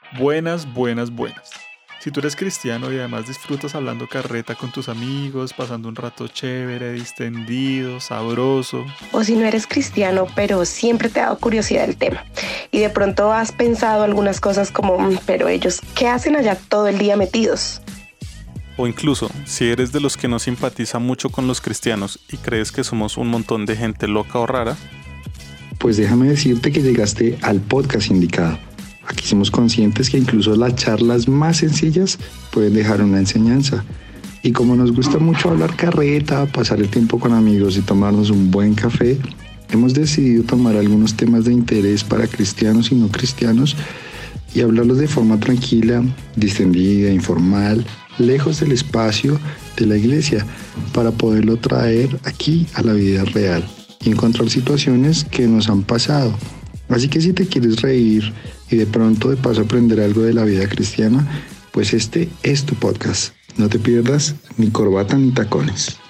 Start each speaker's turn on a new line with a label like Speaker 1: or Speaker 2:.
Speaker 1: Buenas, buenas, buenas. Si tú eres cristiano y además disfrutas hablando carreta con tus amigos, pasando un rato chévere, distendido, sabroso.
Speaker 2: O si no eres cristiano, pero siempre te ha dado curiosidad el tema. Y de pronto has pensado algunas cosas como, pero ellos, ¿qué hacen allá todo el día metidos?
Speaker 1: O incluso, si eres de los que no simpatiza mucho con los cristianos y crees que somos un montón de gente loca o rara,
Speaker 3: pues déjame decirte que llegaste al podcast indicado. Aquí somos conscientes que incluso las charlas más sencillas pueden dejar una enseñanza. Y como nos gusta mucho hablar carreta, pasar el tiempo con amigos y tomarnos un buen café, hemos decidido tomar algunos temas de interés para cristianos y no cristianos y hablarlos de forma tranquila, distendida, informal, lejos del espacio de la iglesia, para poderlo traer aquí a la vida real y encontrar situaciones que nos han pasado. Así que si te quieres reír y de pronto de paso aprender algo de la vida cristiana, pues este es tu podcast. No te pierdas ni corbata ni tacones.